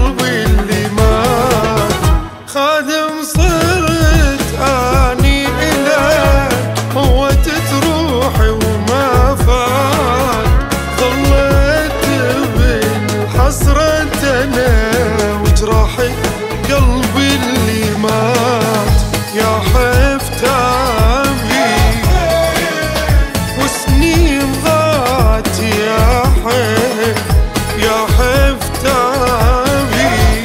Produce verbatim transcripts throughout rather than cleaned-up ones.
قلبي اللي مات. خادم صرت اني الك موتت روحي وما فات. ظليت بالحسرة انا وجراحي قلبي اللي مات. يا حفت ابي وسنين ضاعت يا حيف. يا حفت ابي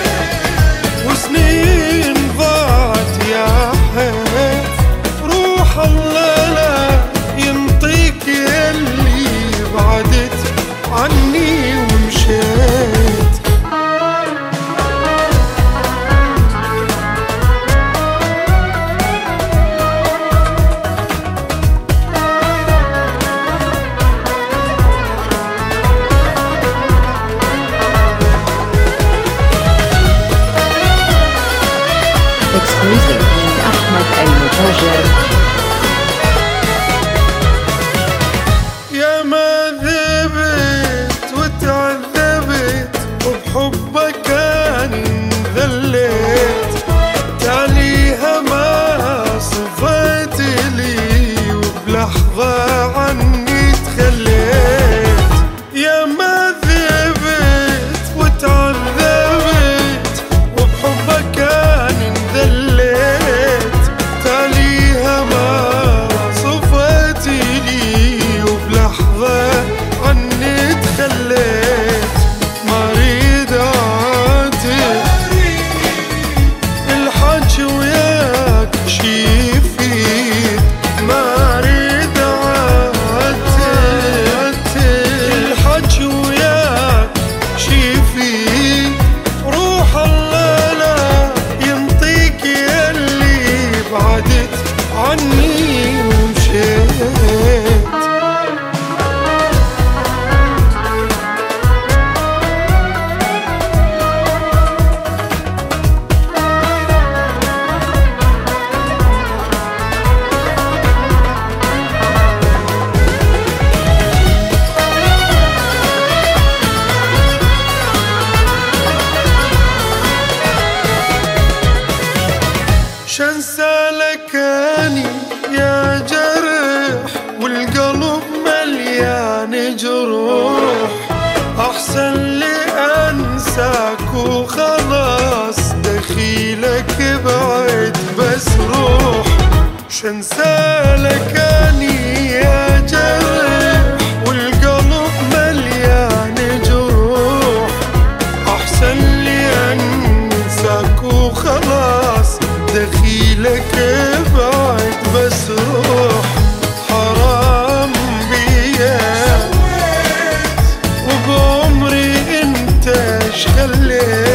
وسنين ضاعت يا حيف. روح الله لا ينطيك اللي بعدت عني ومشيت. Exclusive من أحمد المتاجر. يا ما ذبت وتعذبت وبحبك اني انذليت. تاليها ما صفيت لي وبلحظة عني تخليت. يا ما ذبت وتعذبت وبحبك اني انذليت. تاليها ما صفيت لي وبلحظة عني تخليت. ما اريد اعاتب الحكي وياك شي يفيد. ما اريد اعاتب الحكي وياك شي يفيد. روح الله لا ينطيك يلي بعدت عني ومشيت. شنسى لك اني يا جرح والقلب مليان جروح. احسن لي انساك وخلاص دخيلك بعد بس روح. شنسى لك اني يا جرح والقلب مليان جروح. احسن لي انساك وخلاص دخيلك بعد بس روح. حرام بيا وبعمري انت ايش خليت.